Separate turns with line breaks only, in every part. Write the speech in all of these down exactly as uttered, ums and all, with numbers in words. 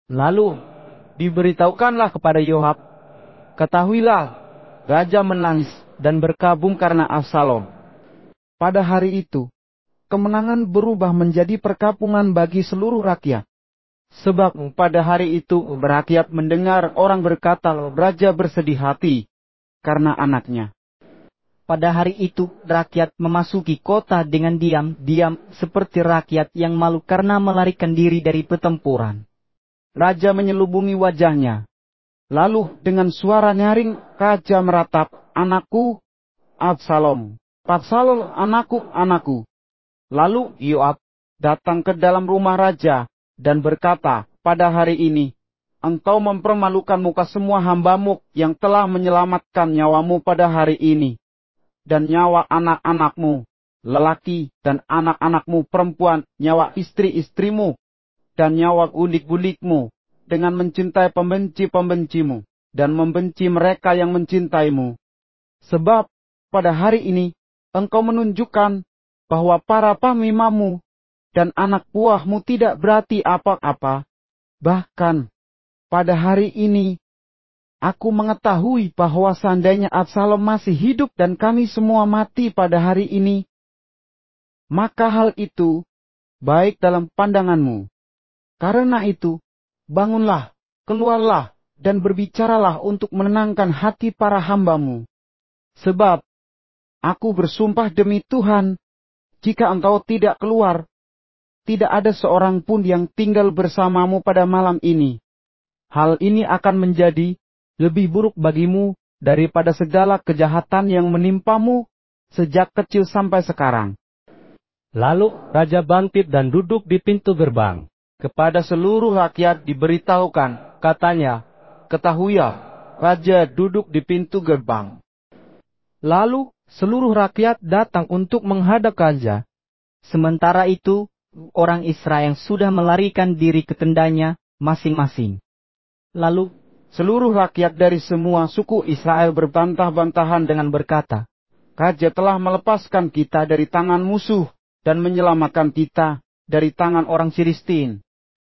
Lalu diberitahukanlah kepada Yoab, ketahuilah, raja menangis dan berkabung karena Absalom.
Pada hari itu, kemenangan berubah menjadi perkampungan bagi seluruh rakyat.
Sebab pada hari itu rakyat mendengar orang berkata, raja bersedih hati karena anaknya.
Pada hari itu rakyat memasuki kota dengan diam-diam seperti rakyat yang malu karena melarikan diri dari pertempuran.
Raja menyelubungi wajahnya. Lalu dengan suara nyaring raja meratap, "Anakku, Absalom, Absalom, anakku, anakku."
Lalu Yoab datang ke dalam rumah raja dan berkata, "Pada hari ini, engkau mempermalukan muka semua hambamu yang telah menyelamatkan nyawamu pada hari ini, dan nyawa anak-anakmu, lelaki dan anak-anakmu perempuan, nyawa istri-istrimu, dan nyawa bulik-bulikmu, dengan mencintai pembenci-pembencimu, dan membenci mereka yang mencintaimu. Sebab pada hari ini, engkau menunjukkan bahwa para pamimamu dan anak buahmu tidak berarti apa-apa. Bahkan, pada hari ini, aku mengetahui bahwa seandainya Absalom masih hidup dan kami semua mati pada hari ini, maka hal itu baik dalam pandanganmu. Karena itu, bangunlah, keluarlah, dan berbicaralah untuk menenangkan hati para hambamu. Sebab, aku bersumpah demi Tuhan, jika engkau tidak keluar, tidak ada seorang pun yang tinggal bersamamu pada malam ini. Hal ini akan menjadi lebih buruk bagimu daripada segala kejahatan yang menimpamu sejak kecil sampai sekarang." Lalu raja bangkit dan duduk di pintu gerbang. Kepada seluruh rakyat diberitahukan, katanya, "Ketahuilah, raja duduk di pintu gerbang."
Lalu seluruh rakyat datang untuk menghadap raja.
Sementara itu, orang Israel sudah melarikan diri ke tendanya masing-masing. Lalu
seluruh rakyat dari semua suku Israel berbantah-bantahan dengan berkata, "Raja telah melepaskan kita dari tangan musuh dan menyelamatkan kita dari tangan orang Filistin.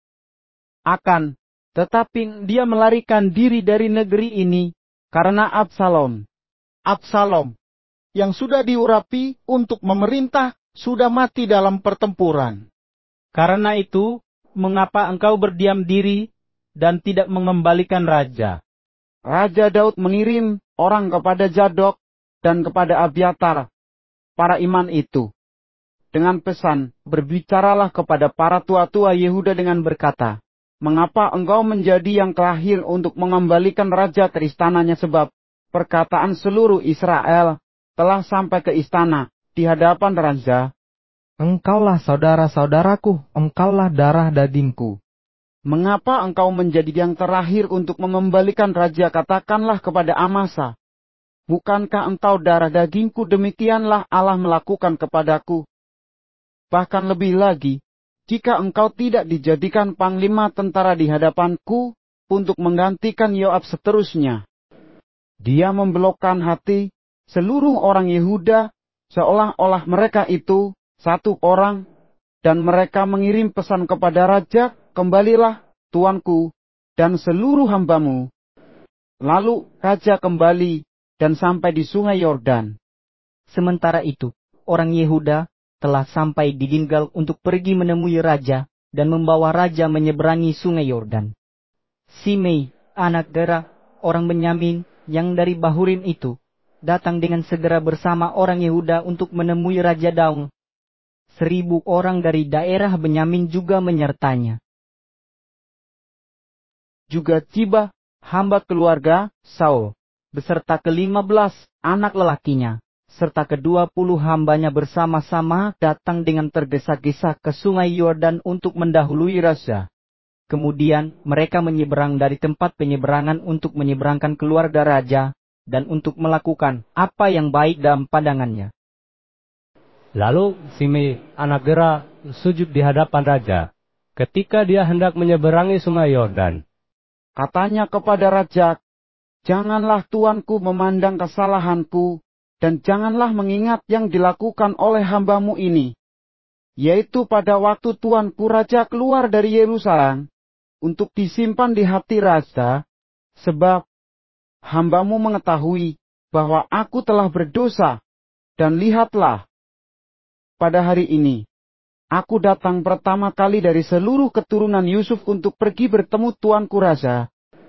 Akan tetapi dia melarikan diri dari negeri ini karena Absalom. Absalom, yang sudah diurapi untuk memerintah, sudah mati dalam pertempuran.
Karena itu, mengapa engkau berdiam diri dan tidak mengembalikan raja?"
Raja Daud mengirim orang kepada Zadok dan kepada Abiatar, para imam itu, dengan pesan, "Berbicaralah kepada para tua-tua Yehuda dengan berkata, mengapa engkau menjadi yang terakhir untuk mengembalikan raja ke istananya, sebab perkataan seluruh Israel telah sampai ke istana di hadapan raja. Engkaulah saudara-saudaraku, engkaulah darah dagingku. Mengapa engkau menjadi yang terakhir untuk mengembalikan raja? Katakanlah kepada Amasa, bukankah engkau darah dagingku? Demikianlah Allah melakukan kepadaku. Bahkan lebih lagi, jika engkau tidak dijadikan panglima tentara di hadapanku untuk menggantikan Yoab seterusnya." Dia membelokkan hati seluruh orang Yehuda seolah-olah mereka itu satu orang, dan mereka mengirim pesan kepada raja, "Kembalilah, tuanku, dan seluruh hambamu." Lalu raja kembali dan sampai di sungai Yordan.
sementara itu, orang Yehuda telah sampai di Gilgal untuk pergi menemui raja dan membawa raja menyeberangi sungai Yordan. Simei, anak Gera, orang Benyamin yang dari Bahurim itu, datang dengan segera bersama orang Yehuda untuk menemui Raja Daud. Seribu orang dari daerah Benyamin juga menyertanya.
Juga tiba hamba keluarga Saul, beserta kelima belas anak lelakinya, serta kedua puluh hambanya bersama-sama datang dengan tergesa-gesa ke sungai Yordan untuk mendahului raja. Kemudian mereka menyeberang dari tempat penyeberangan untuk menyeberangkan keluarga raja, dan untuk melakukan apa yang baik dalam pandangannya.
Lalu Simei, anak Gera, sujud di hadapan raja, ketika dia hendak menyeberangi sungai Yordan.
Katanya kepada raja, "Janganlah tuanku memandang kesalahanku, dan janganlah mengingat yang dilakukan oleh hambamu ini, yaitu pada waktu tuanku raja keluar dari Yerusalem,
untuk disimpan di hati raja, sebab hambamu mengetahui bahwa aku telah berdosa, dan lihatlah, pada hari ini, aku datang pertama kali dari seluruh keturunan Yusuf untuk pergi bertemu tuanku raja.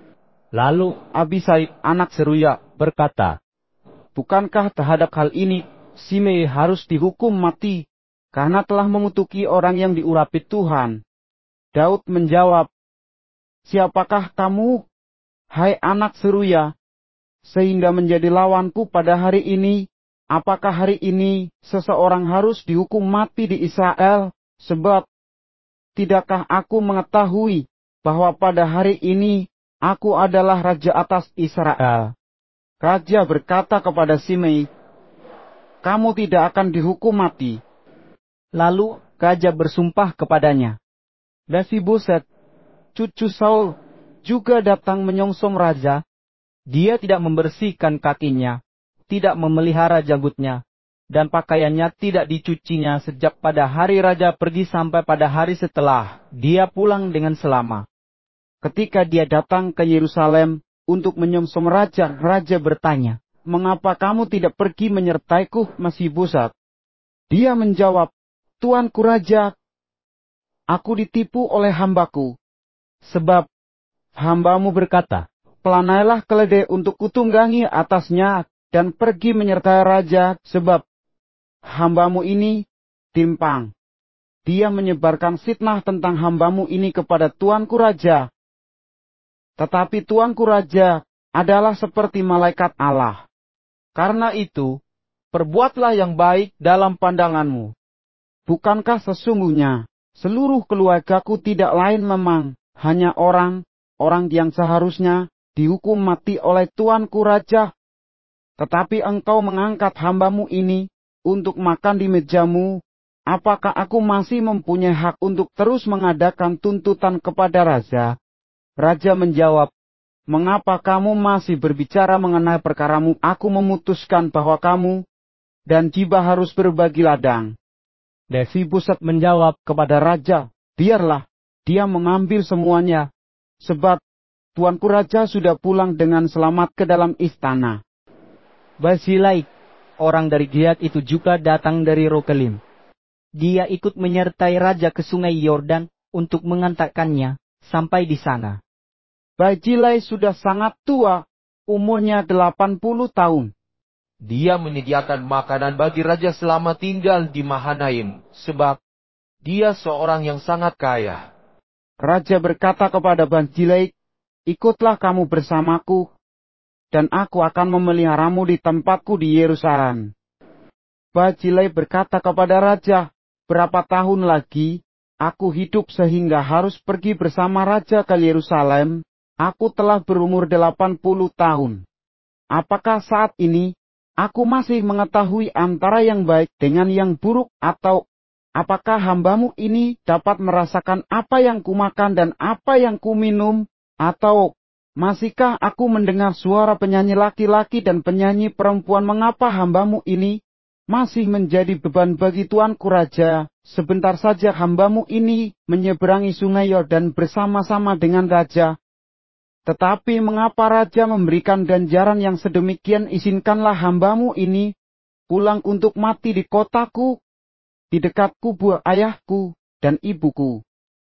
Lalu Abisai anak Seruya berkata,
bukankah terhadap hal ini Simei harus dihukum mati karena telah mengutuki orang yang diurapi Tuhan? Daud menjawab, siapakah kamu, hai anak Seruya, sehingga menjadi lawanku pada hari ini? Apakah hari ini seseorang harus dihukum mati di Israel? Sebab tidakkah aku mengetahui bahwa pada hari ini aku adalah raja atas Israel? Raja berkata kepada Simei, kamu tidak akan dihukum mati.
Lalu raja bersumpah kepadanya.
Mefiboset, cucu Saul, juga datang menyongsong raja.
Dia tidak membersihkan kakinya, tidak memelihara janggutnya, dan pakaiannya tidak dicucinya sejak pada hari raja pergi sampai pada hari setelah dia pulang dengan selamat.
Ketika dia datang ke Yerusalem untuk menyongsong raja, raja bertanya, mengapa kamu tidak pergi menyertaiku, Mefiboset? Dia menjawab, tuanku raja, aku ditipu oleh hambaku. Sebab hambamu berkata, pelanailah keledai untuk kutunggangi atasnya, dan pergi menyertai raja, sebab hambamu ini timpang. Dia menyebarkan fitnah tentang hambamu ini kepada tuanku raja. Tetapi tuanku raja adalah seperti malaikat Allah. Karena itu, perbuatlah yang baik dalam pandanganmu. Bukankah sesungguhnya seluruh keluargaku tidak lain memang hanya orang, orang yang seharusnya dihukum mati oleh tuanku raja? Tetapi engkau mengangkat hambamu ini untuk makan di mejamu. Apakah aku masih mempunyai hak untuk terus mengadakan tuntutan kepada raja? Raja menjawab, mengapa kamu masih berbicara mengenai perkaramu? Aku memutuskan bahwa kamu dan Ziba harus berbagi ladang. Mefiboset menjawab kepada raja, biarlah dia mengambil semuanya, sebab tuanku raja sudah pulang dengan selamat ke dalam istana.
Barzilai, orang dari Gilead itu juga datang dari Rogelim. Dia ikut menyertai raja ke sungai Yordan untuk mengantarkannya sampai di sana.
Barzilai sudah sangat tua, umurnya delapan puluh tahun.
dia menyediakan makanan bagi raja selama tinggal di Mahanaim, sebab dia seorang yang sangat kaya.
Raja berkata kepada Barzilai, ikutlah kamu bersamaku, dan aku akan memeliharamu di tempatku di Yerusalem. Barzilai berkata kepada raja, berapa tahun lagi aku hidup sehingga harus pergi bersama raja ke Yerusalem? Aku telah berumur delapan puluh tahun. Apakah saat ini aku masih mengetahui antara yang baik dengan yang buruk, atau apakah hambamu ini dapat merasakan apa yang kumakan dan apa yang kuminum? Atau masihkah aku mendengar suara penyanyi laki-laki dan penyanyi perempuan? Mengapa hambamu ini masih menjadi beban bagi tuanku raja? Sebentar saja hambamu ini menyeberangi sungai Yordan bersama-sama dengan raja. Tetapi mengapa raja memberikan ganjaran yang sedemikian? Izinkanlah hambamu ini pulang untuk mati di kotaku, di dekat kubur ayahku dan ibuku.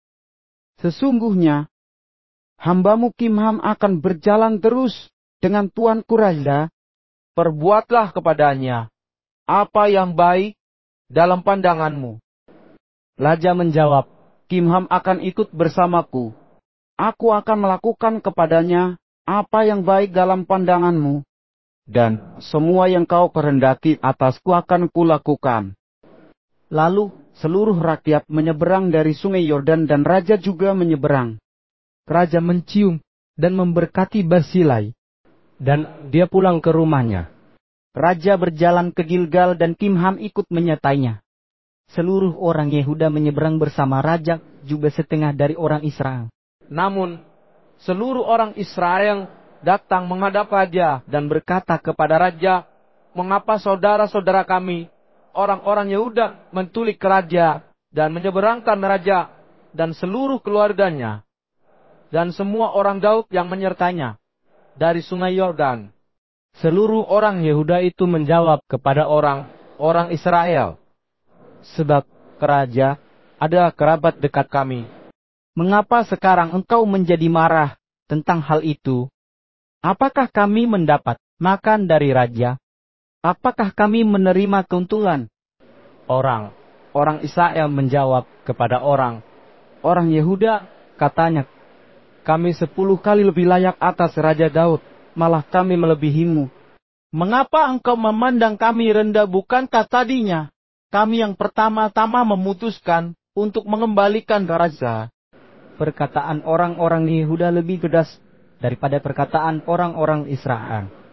Sesungguhnya, hambamu Kimham akan berjalan terus dengan tuanku raja.
Perbuatlah kepadanya apa yang baik dalam pandanganmu.
Raja menjawab,
Kimham akan ikut bersamaku. Aku akan melakukan kepadanya apa yang baik dalam pandanganmu, dan semua yang kau kehendaki atasku akan kulakukan.
Lalu
seluruh rakyat menyeberang dari sungai Yordan dan raja juga menyeberang.
Raja mencium dan memberkati Barzilai, dan dia pulang ke rumahnya. Raja berjalan ke Gilgal dan Kimham ikut menyertainya. Seluruh orang Yehuda menyeberang bersama raja, juga setengah dari orang Israel.
Namun, seluruh orang Israel datang menghadap raja dan berkata kepada raja, mengapa saudara-saudara kami, orang-orang Yehuda, menculik raja dan menyeberangkan raja dan seluruh keluarganya? dan semua orang Daud yang menyertanya dari sungai Yordan. Seluruh orang Yehuda itu menjawab kepada orang-orang Israel, "Sebab Raja adalah kerabat dekat kami.
Mengapa sekarang engkau menjadi marah tentang hal itu? Apakah kami mendapat makan dari raja? Apakah kami menerima keuntungan?"
Orang-orang Israel menjawab kepada orang-orang Yehuda, katanya, "Kami sepuluh kali lebih layak atas Raja Daud, malah kami melebihimu.
Mengapa engkau memandang kami rendah? Bukankah tadinya kami yang pertama-tama memutuskan untuk mengembalikan ke raja?"
Perkataan orang-orang Yehuda lebih pedas daripada perkataan orang-orang Israel.